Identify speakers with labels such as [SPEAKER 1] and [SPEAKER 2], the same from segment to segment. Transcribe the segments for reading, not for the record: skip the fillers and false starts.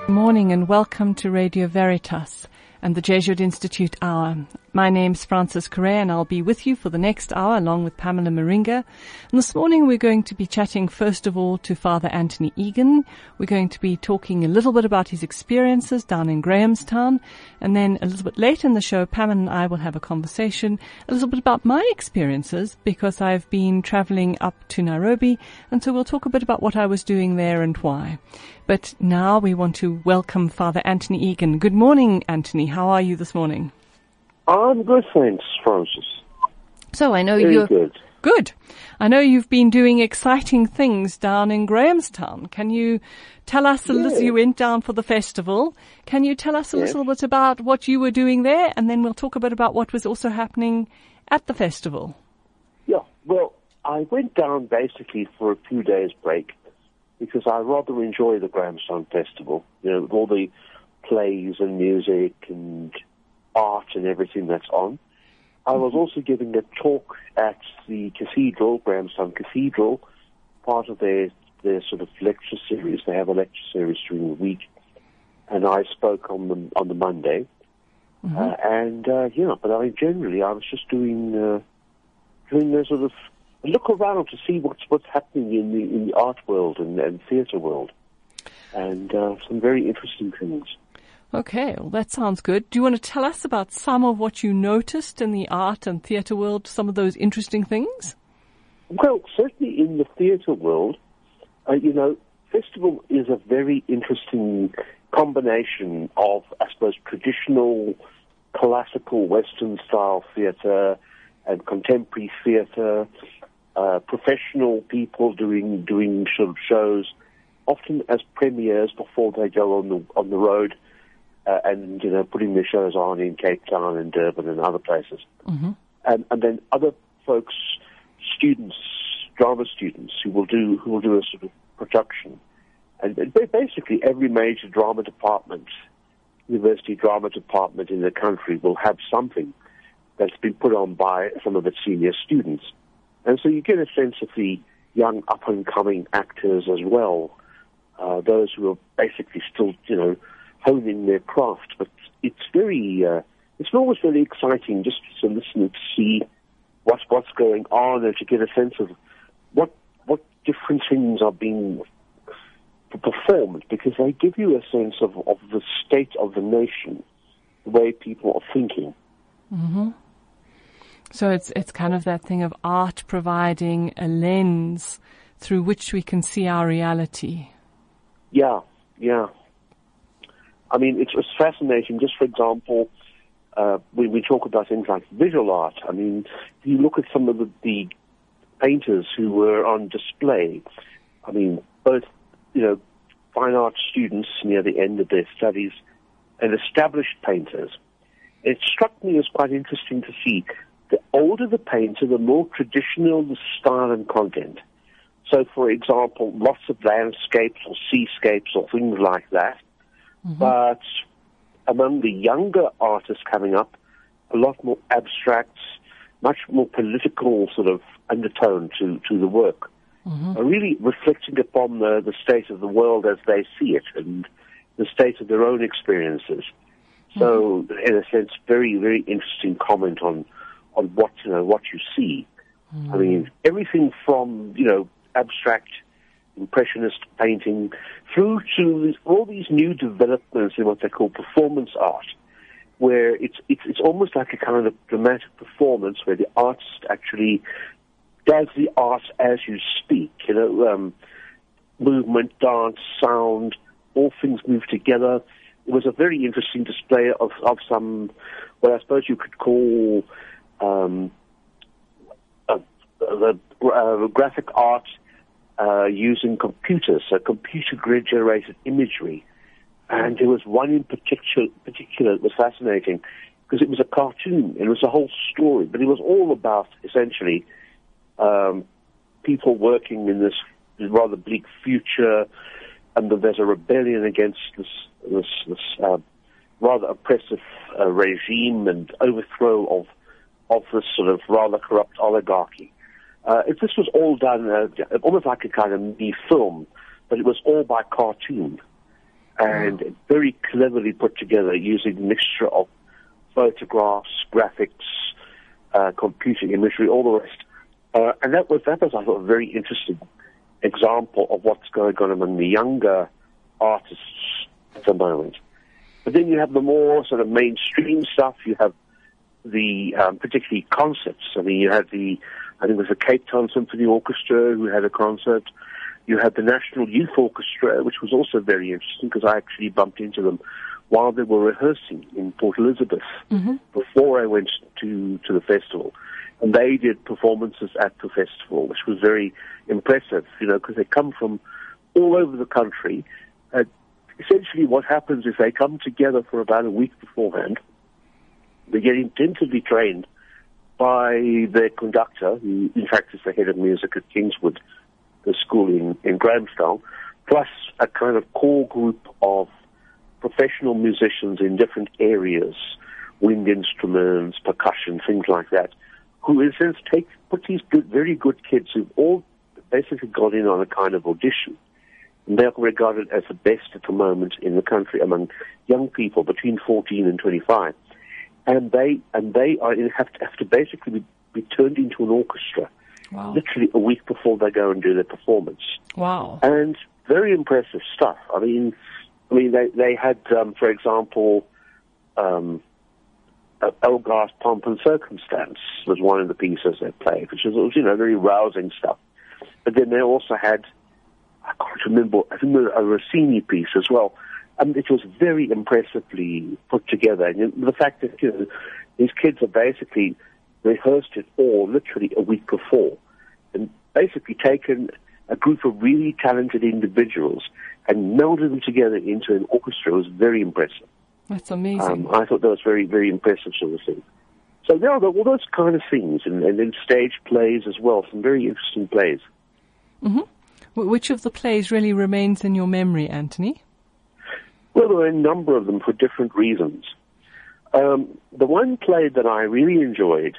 [SPEAKER 1] Good morning and welcome to Radio Veritas and the Jesuit Institute Hour. My name's Frances Correa and I'll be with you for the next hour along with Pamela Moringa. And this morning we're going to be chatting first of all to Father Anthony Egan. We're going to be talking a little bit about his experiences down in Grahamstown, and then a little bit later in the show Pamela and I will have a conversation a little bit about my experiences because I've been traveling up to Nairobi, and so we'll talk a bit about what I was doing there and why. But now we want to welcome Father Anthony Egan. Good morning, Anthony. How are you this morning?
[SPEAKER 2] I'm good, thanks, Francis.
[SPEAKER 1] So I know
[SPEAKER 2] you're good.
[SPEAKER 1] Good. I know you've been doing exciting things down in Grahamstown. Can you tell us you went down for the festival? Can you tell us a little bit about what you were doing there, and then we'll talk a bit about what was also happening at the festival?
[SPEAKER 2] Yeah. Well, I went down basically for a few days break because I rather enjoy the Grahamstown Festival. You know, with all the plays and music and art and everything that's on. I was also giving a talk at the cathedral, Grahamstown Cathedral, part of their sort of lecture series. They have a lecture series during the week, and I spoke on the Monday. But generally I was just doing a sort of a look around to see what's happening in the art world and theatre world, and some very interesting things.
[SPEAKER 1] Okay, well, that sounds good. Do you want to tell us about some of what you noticed in the art and theatre world, some of those interesting things?
[SPEAKER 2] Well, certainly in the theatre world, festival is a very interesting combination of, I suppose, traditional, classical, Western-style theatre and contemporary theatre, professional people doing sort of shows, often as premieres before they go on the road. And putting their shows on in Cape Town and Durban and other places. Mm-hmm. And then other folks, drama students, who will do a sort of production. And basically every major drama department, university drama department in the country will have something that's been put on by some of its senior students. And so you get a sense of the young up-and-coming actors as well, those who are basically still, honing their craft, but it's always very exciting just to listen and to see what's going on and to get a sense of what different things are being performed, because they give you a sense of the state of the nation, the way people are thinking.
[SPEAKER 1] Mm-hmm. So it's kind of that thing of art providing a lens through which we can see our reality.
[SPEAKER 2] Yeah. I mean, it's fascinating. Just for example, when we talk about things like visual art, I mean, if you look at some of the painters who were on display, I mean, both, fine art students near the end of their studies and established painters, it struck me as quite interesting to see the older the painter, the more traditional the style and content. So, for example, lots of landscapes or seascapes or things like that. Mm-hmm. But among the younger artists coming up, a lot more abstract, much more political sort of undertone to the work. Mm-hmm. Really reflecting upon the state of the world as they see it and the state of their own experiences. Mm-hmm. So, in a sense, very, very interesting comment on what you see. Mm-hmm. I mean, everything from, abstract impressionist painting through to all these new developments in what they call performance art, where it's almost like a kind of dramatic performance where the artist actually does the art as you speak. Movement, dance, sound, all things move together. It was a very interesting display of some, what I suppose you could call graphic art using computers, so computer-generated imagery. And there was one in particular that was fascinating because it was a cartoon. It was a whole story, but it was all about, essentially, people working in this rather bleak future, and there's a rebellion against this rather oppressive regime and overthrow of this sort of rather corrupt oligarchy. This was all done almost like a kind of mini film, but it was all by cartoon. and very cleverly put together using a mixture of photographs, graphics, computer imagery, all the rest. And that was, I thought, a very interesting example of what's going on among the younger artists at the moment. But then you have the more sort of mainstream stuff. You have the particularly concerts. I mean, you had I think it was the Cape Town Symphony Orchestra who had a concert. You had the National Youth Orchestra, which was also very interesting because I actually bumped into them while they were rehearsing in Port Elizabeth before I went to the festival. And they did performances at the festival, which was very impressive, because they come from all over the country. Essentially what happens is they come together for about a week beforehand. They get intensively trained by their conductor, who in fact is the head of music at Kingswood, the school in Grahamstown, plus a kind of core group of professional musicians in different areas, wind instruments, percussion, things like that, who in a sense put these very good kids who've all basically got in on a kind of audition. And they're regarded as the best at the moment in the country among young people between 14 and 25. And they have to basically be turned into an orchestra, literally a week before they go and do their performance.
[SPEAKER 1] Wow.
[SPEAKER 2] And very impressive stuff. I mean, they had, for example, Elgar's Pomp and Circumstance was one of the pieces they played, which was, very rousing stuff. But then they also had, I can't remember, I think a Rossini piece as well. It was very impressively put together. And the fact that, these kids are basically rehearsed it all literally a week before and basically taken a group of really talented individuals and melded them together into an orchestra. It was very impressive.
[SPEAKER 1] That's amazing.
[SPEAKER 2] I thought that was very, very impressive sort of thing. So there are all those kind of things, and then stage plays as well, some very interesting plays.
[SPEAKER 1] Mm-hmm. Which of the plays really remains in your memory, Anthony?
[SPEAKER 2] Well, there are a number of them for different reasons. The one play that I really enjoyed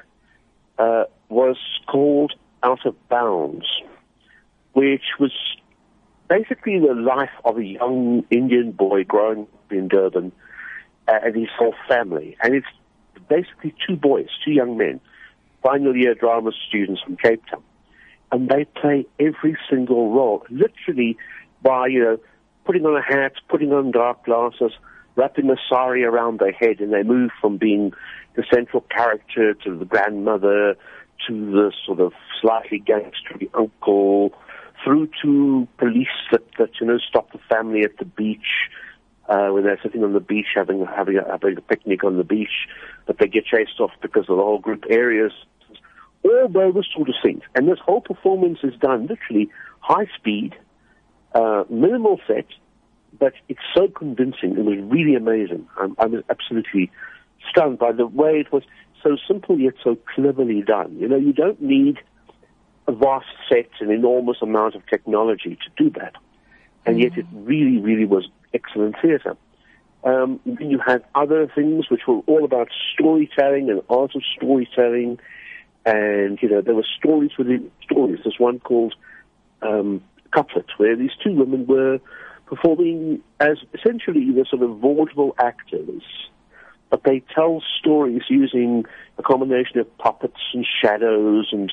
[SPEAKER 2] was called Out of Bounds, which was basically the life of a young Indian boy growing up in Durban and his whole family. And it's basically two young men, final year drama students from Cape Town. And they play every single role, literally by, putting on a hat, putting on dark glasses, wrapping a sari around their head, and they move from being the central character to the grandmother to the sort of slightly gangstery uncle, through to police that stop the family at the beach when they're sitting on the beach having a picnic on the beach, but they get chased off because of the whole group areas. All those sort of things. And this whole performance is done literally high speed, minimal set, but it's so convincing. It was really amazing. I was absolutely stunned by the way it was so simple yet so cleverly done. You don't need a vast set, an enormous amount of technology to do that. And yet it really, really was excellent theatre. Then you had other things which were all about storytelling and art of storytelling. And, there were stories within stories. There's one called Couplet, where these two women were performing as essentially the sort of vaudeville actors, but they tell stories using a combination of puppets and shadows and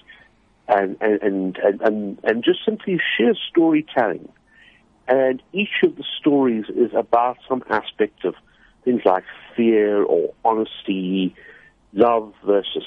[SPEAKER 2] just simply sheer storytelling. And each of the stories is about some aspect of things like fear or honesty, love versus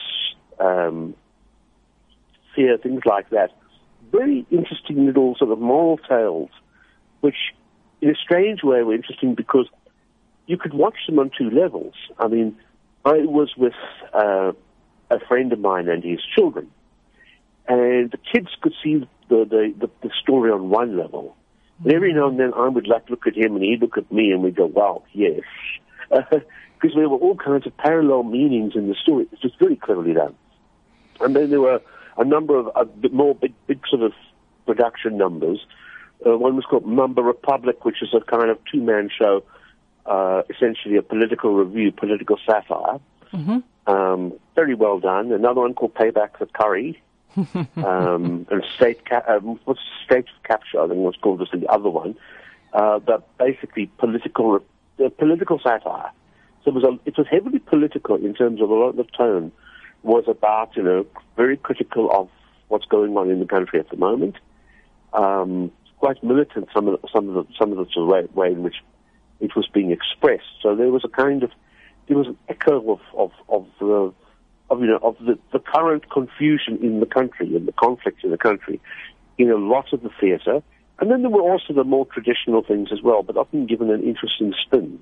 [SPEAKER 2] fear, things like that. Very interesting little sort of moral tales, which in a strange way were interesting because you could watch them on two levels. I mean, I was with a friend of mine and his children, and the kids could see the story on one level. And every now and then I would look at him and he'd look at me and we'd go, wow, yes. Because there were all kinds of parallel meanings in the story. It's just very cleverly done. And then there were a number of big sort of production numbers. One was called Mamba Republic, which is a kind of two-man show, essentially a political review, political satire. Mm-hmm. Very well done. Another one called Payback for Curry. And State Capture, I think was called, was the other one. but basically political satire. So it was heavily political in terms of a lot of the tone was about, very critical of what's going on in the country at the moment. Quite militant, some of the way in which it was being expressed. So there was an echo of the current confusion in the country and the conflict in the country in a lot of the theatre. And then there were also the more traditional things as well, but often given an interesting spin.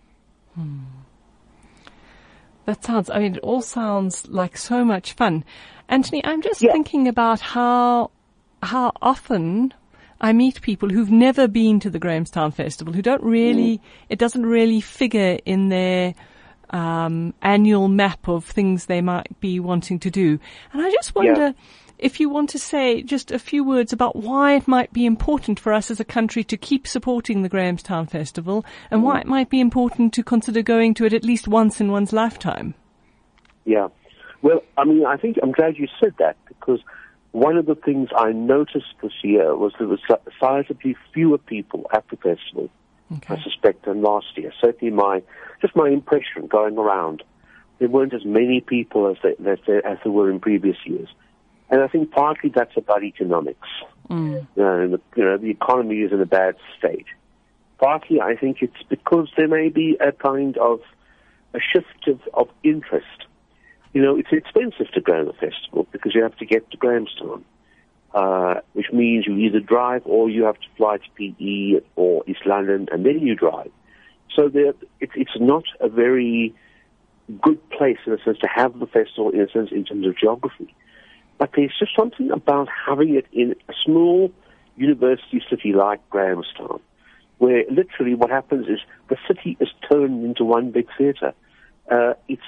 [SPEAKER 1] It all sounds like so much fun. Anthony, I'm just thinking about how often I meet people who've never been to the Grahamstown Festival, who don't really, it doesn't really figure in their annual map of things they might be wanting to do. And I just wonder if you want to say just a few words about why it might be important for us as a country to keep supporting the Grahamstown Festival and why it might be important to consider going to it at least once in one's lifetime. Yeah.
[SPEAKER 2] Well, I think I'm glad you said that, because one of the things I noticed this year was there was sizably fewer people at the festival, I suspect, than last year. Certainly my impression going around, there weren't as many people as there were in previous years. And I think partly that's about economics. The economy is in a bad state. Partly I think it's because there may be a kind of a shift of interest. It's expensive to go to the festival because you have to get to Grahamstown, which means you either drive or you have to fly to PE or East London and then you drive. So it's not a very good place in a sense to have the festival in terms of geography. But there's just something about having it in a small university city like Grahamstown, where literally what happens is the city is turned into one big theatre. It's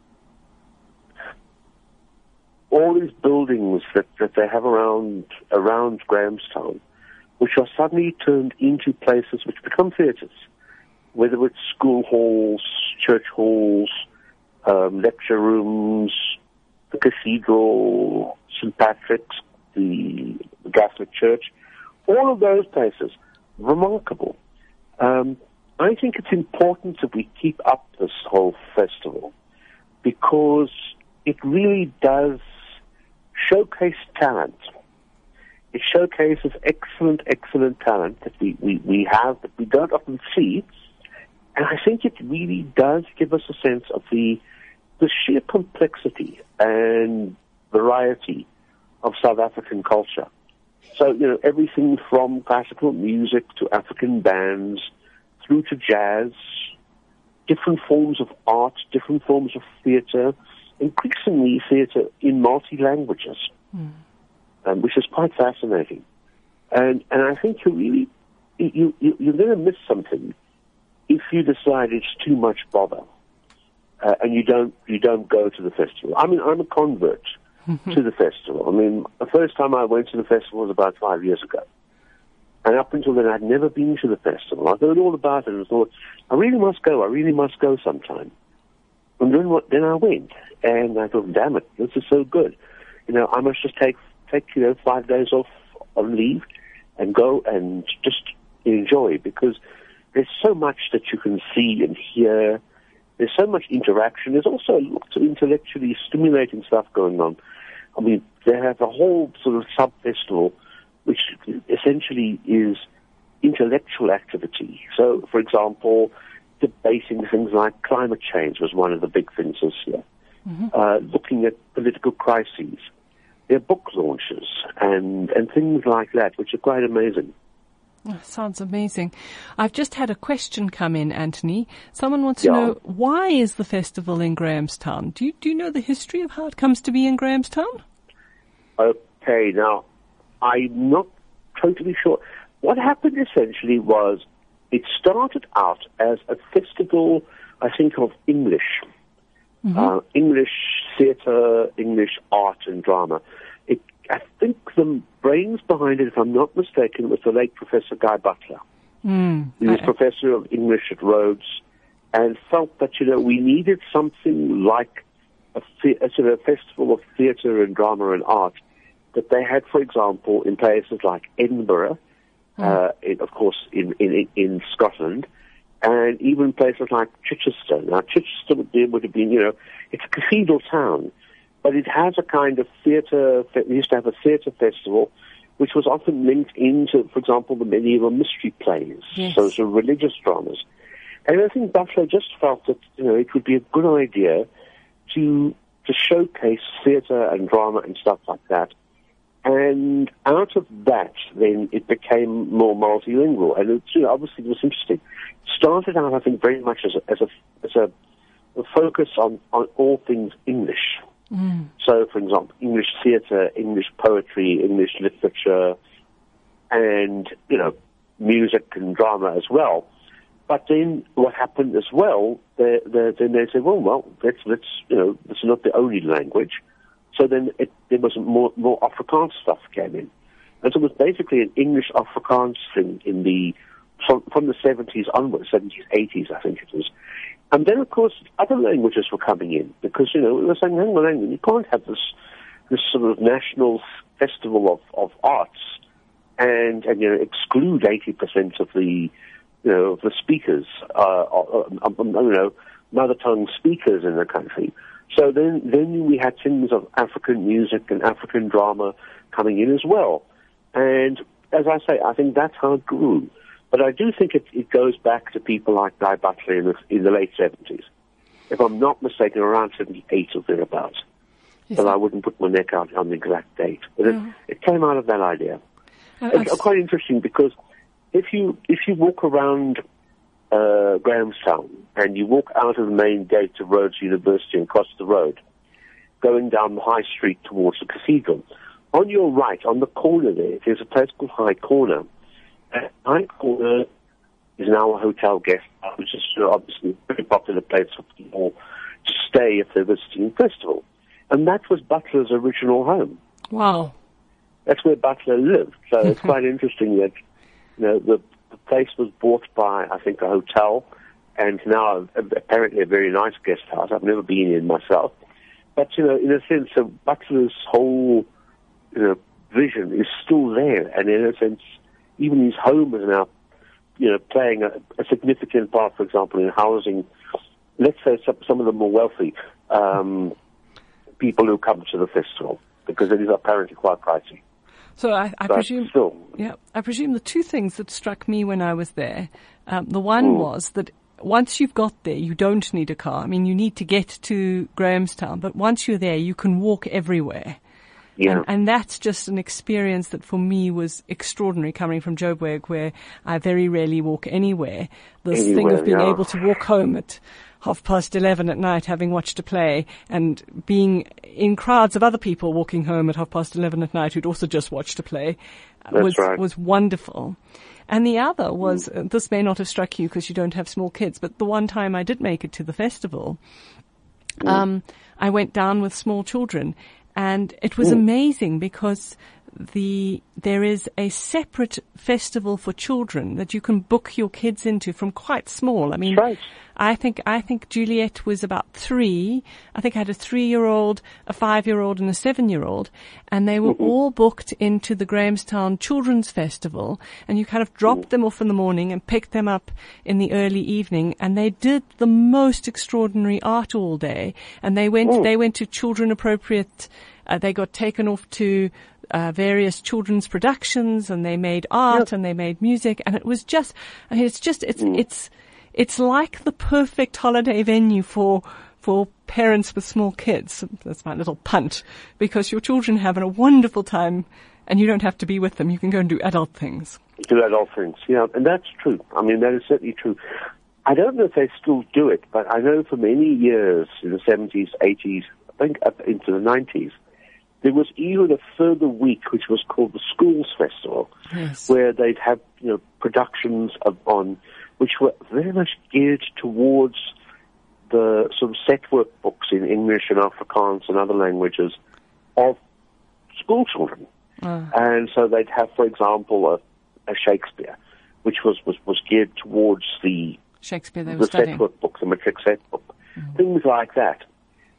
[SPEAKER 2] all these buildings that they have around Grahamstown, which are suddenly turned into places which become theatres, whether it's school halls, church halls, lecture rooms, the cathedral, St. Patrick's, the Catholic Church, all of those places, remarkable. I think it's important that we keep up this whole festival because it really does showcase talent. It showcases excellent talent that we have, that we don't often see. And I think it really does give us a sense of the sheer complexity and variety of South African culture. So, everything from classical music to African bands through to jazz, different forms of art, different forms of theatre, increasingly theatre in multi-languages, which is quite fascinating. And I think you're going to miss something if you decide it's too much bother. And you don't go to the festival. I'm a convert to the festival. The first time I went to the festival was about 5 years ago. And up until then, I'd never been to the festival. I'd heard all about it and thought, I really must go sometime. And then I went, and I thought, damn it, this is so good. I must just take 5 days off on leave and go and just enjoy, because there's so much that you can see and hear. There's so much interaction. There's also lots of intellectually stimulating stuff going on. They have a whole sort of sub-festival, which essentially is intellectual activity. So, for example, debating things like climate change was one of the big things this year. Looking at political crises. There are book launches and things like that, which are quite amazing.
[SPEAKER 1] Oh, sounds amazing. I've just had a question come in, Anthony. Someone wants to know, why is the festival in Grahamstown? Do you know the history of how it comes to be in Grahamstown?
[SPEAKER 2] Okay, now, I'm not totally sure. What happened essentially was it started out as a festival, I think, of English. English theatre, English art and drama. I think the brains behind it, if I'm not mistaken, was the late Professor Guy Butler. He was Professor of English at Rhodes and felt that, we needed something like a sort of festival of theatre and drama and art that they had, for example, in places like Edinburgh of course, in Scotland, and even places like Chichester. Now, Chichester would have been, it's a cathedral town, but it has a kind of theatre. It used to have a theatre festival, which was often linked into, for example, the medieval mystery plays, so religious dramas. And I think Butler just felt that, it would be a good idea to showcase theatre and drama and stuff like that. And out of that, then it became more multilingual. And obviously it was interesting. It started out, I think, very much as a focus on all things English. Mm. So, for example, English theatre, English poetry, English literature, and, music and drama as well. But then what happened as well, then they said, well, let's it's not the only language. So then there was more Afrikaans stuff came in. And so it was basically an English Afrikaans thing from the 70s onwards, 70s, 80s, I think it was. And then, of course, other languages were coming in because, we were saying, hang on, you can't have this sort of national festival of arts and exclude 80% of the speakers, mother tongue speakers in the country. So then we had things of African music and African drama coming in as well. And as I say, I think that's how it grew. But I do think it goes back to people like Guy Butler in the late 70s. If I'm not mistaken, around 78 or thereabouts. But I wouldn't put my neck out on the exact date. But it came out of that idea. It's quite interesting because if you walk around Grahamstown and you walk out of the main gate of Rhodes University and across the road, going down the high street towards the cathedral, on your right, on the corner there's a place called High Corner. High Corner is now a hotel guest house, which is obviously a very popular place for people to stay if they're visiting a festival. And that was Butler's original home. Wow. That's where Butler lived. So it's quite interesting that, the place was bought by, I think, a hotel, and now apparently a very nice guest house. I've never been in myself. But, in a sense, Butler's whole, vision is still there. And in a sense, even his home is now, playing a significant part, for example, in housing, let's say, some of the more wealthy people who come to the festival, because it is apparently quite pricey.
[SPEAKER 1] So I presume, I presume the two things that struck me when I was there, the one was that once you've got there, you don't need a car. I mean, you need to get to Grahamstown, but once you're there, you can walk everywhere. Yeah. And that's just an experience that for me was extraordinary coming from Joburg, where I very rarely walk anywhere. This thing of being able to walk home at 11:30 at night, having watched a play, and being in crowds of other people walking home at 11:30 at night who'd also just watched a play was wonderful. And the other was, this may not have struck you because you don't have small kids, but the one time I did make it to the festival, I went down with small children. And it was amazing because there is a separate festival for children that you can book your kids into from quite small. I mean, I think Juliet was about 3. I think I had a 3-year-old, a 5-year-old and a 7-year-old, and they were all booked into the Grahamstown Children's Festival, and you kind of dropped them off in the morning and picked them up in the early evening, and they did the most extraordinary art all day, and they went to children appropriate, they got taken off to various children's productions, and they made art and they made music, and it was just, I mean, it's like the perfect holiday venue for parents with small kids. That's my little punt, because your children have a wonderful time and you don't have to be with them. You can go and do adult things.
[SPEAKER 2] Do adult things, yeah, and that's true. I mean, that is certainly true. I don't know if they still do it, but I know for many years in the 70s, 80s, I think up into the 90s, there was even a further week which was called the Schools Festival, where they'd have productions on which were very much geared towards the sort of set work books in English and Afrikaans and other languages of school children. And so they'd have, for example, a Shakespeare, which was geared towards the
[SPEAKER 1] Shakespeare they were studying.
[SPEAKER 2] Set work book, the matric set book, things like that.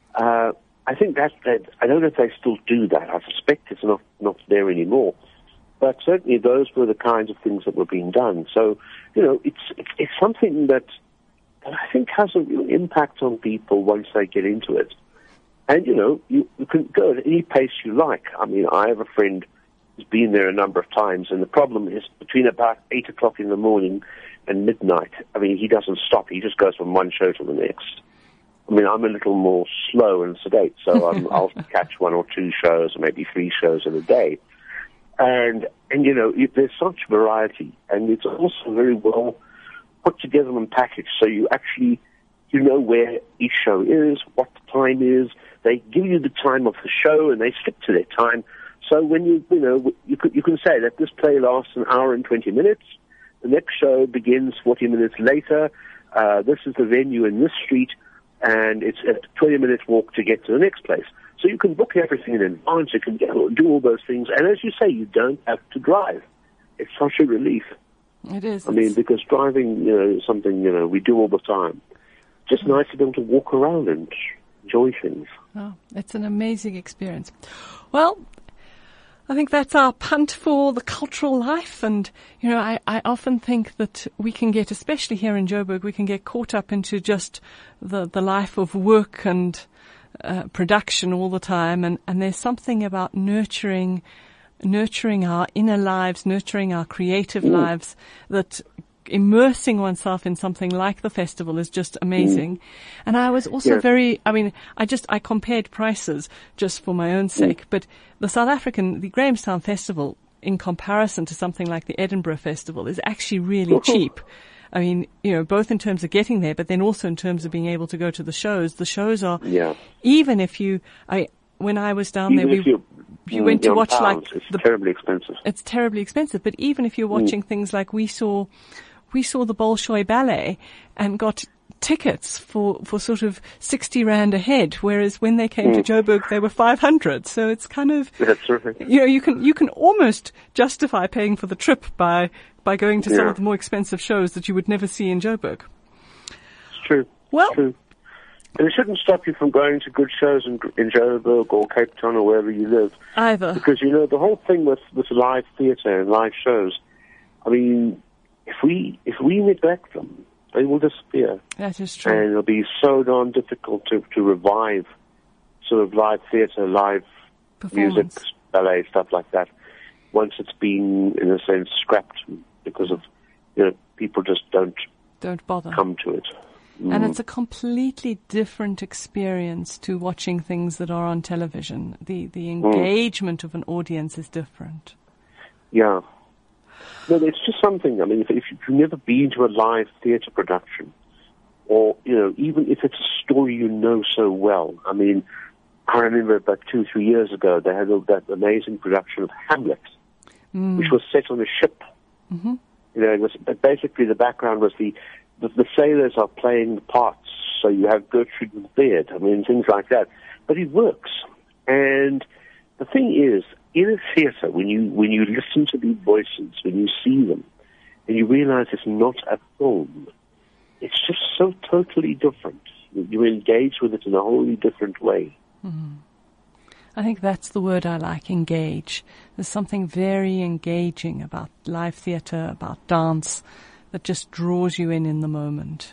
[SPEAKER 2] I think I don't know if they still do that. I suspect it's not there anymore. But certainly those were the kinds of things that were being done. So, it's something that I think has a real impact on people once they get into it. And, you can go at any pace you like. I mean, I have a friend who's been there a number of times, and the problem is between about 8 o'clock in the morning and midnight, I mean, he doesn't stop. He just goes from one show to the next. I mean, I'm a little more slow and sedate, so I'll catch 1 or 2 shows, or maybe 3 shows in a day. And there's such variety, and it's also very well put together and packaged, so you know where each show is, what the time is. They give you the time of the show, and they stick to their time. So when you can say that this play lasts an hour and 20 minutes. The next show begins 40 minutes later. This is the venue in this street, and it's a 20-minute walk to get to the next place. So you can book everything in advance. You can do all those things. And as you say, you don't have to drive. It's such a relief.
[SPEAKER 1] It is.
[SPEAKER 2] I mean, because driving, is something, we do all the time. Just nice to be able to walk around and enjoy things.
[SPEAKER 1] Oh, it's an amazing experience. Well, I think that's our punt for the cultural life. And, I often think that we can get, especially here in Joburg, we can get caught up into just the life of work and production all the time. And there's something about nurturing our inner lives, nurturing our creative lives, that immersing oneself in something like the festival is just amazing. And I was also I compared prices just for my own sake, but the Grahamstown Festival, in comparison to something like the Edinburgh Festival, is actually really cheap. I mean, both in terms of getting there, but then also in terms of being able to go to the shows are, even if when I was down there, you went to watch
[SPEAKER 2] it's terribly expensive.
[SPEAKER 1] It's terribly expensive, but even if you're watching things like we saw the Bolshoi Ballet and got tickets for sort of 60 Rand a head, whereas when they came to Joburg, they were 500. So it's kind of,
[SPEAKER 2] that's terrific.
[SPEAKER 1] You can almost justify paying for the trip by going to some of the more expensive shows that you would never see in Joburg.
[SPEAKER 2] It's true.
[SPEAKER 1] Well,
[SPEAKER 2] it's true. And it shouldn't stop you from going to good shows in Joburg or Cape Town or wherever you live.
[SPEAKER 1] Either.
[SPEAKER 2] Because, the whole thing with live theatre and live shows, I mean, if we neglect them, they will disappear.
[SPEAKER 1] That is true.
[SPEAKER 2] And it'll be so darn difficult to revive sort of live theatre, live music, ballet, stuff like that, once it's been, in a sense, scrapped because of, people just don't
[SPEAKER 1] bother
[SPEAKER 2] come to it.
[SPEAKER 1] And it's a completely different experience to watching things that are on television. The engagement of an audience is different.
[SPEAKER 2] Yeah. No, it's just something. I mean, if you've never been to a live theatre production, or, even if it's a story you know so well. I mean, I remember about 2-3 years ago, they had that amazing production of Hamlet, which was set on a ship. Mm-hmm. It was basically the background was the sailors are playing the parts, so you have Gertrude with beard, things like that. But it works. And the thing is, in a theatre, when you listen to these voices, when you see them, and you realize it's not a film, it's just so totally different. You engage with it in a wholly different way.
[SPEAKER 1] Mm-hmm. I think that's the word I like, engage. There's something very engaging about live theatre, about dance, that just draws you in the moment.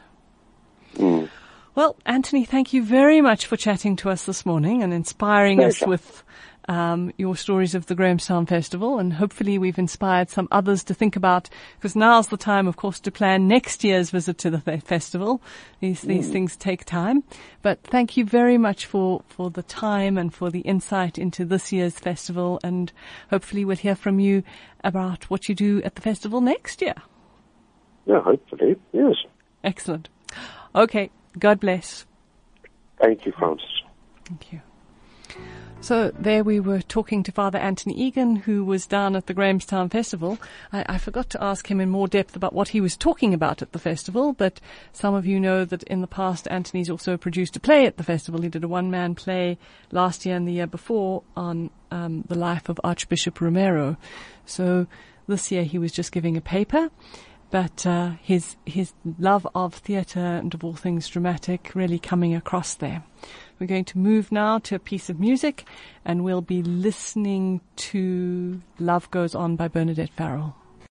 [SPEAKER 1] Well, Anthony, thank you very much for chatting to us this morning and inspiring us with your stories of the Grahamstown Festival, and hopefully we've inspired some others to think about, because now's the time, of course, to plan next year's visit to the festival. These things take time. But thank you very much for the time and for the insight into this year's festival, and hopefully we'll hear from you about what you do at the festival next year.
[SPEAKER 2] Yeah, hopefully, yes.
[SPEAKER 1] Excellent. Okay, God bless.
[SPEAKER 2] Thank you, Francis.
[SPEAKER 1] Thank you. So there we were talking to Father Anthony Egan, who was down at the Grahamstown Festival. I forgot to ask him in more depth about what he was talking about at the festival, but some of you know that in the past Anthony's also produced a play at the festival. He did a one-man play last year and the year before on the life of Archbishop Romero. So this year he was just giving a paper. but his love of theatre and of all things dramatic really coming across there. We're going to move now to a piece of music, and we'll be listening to Love Goes On by Bernadette Farrell.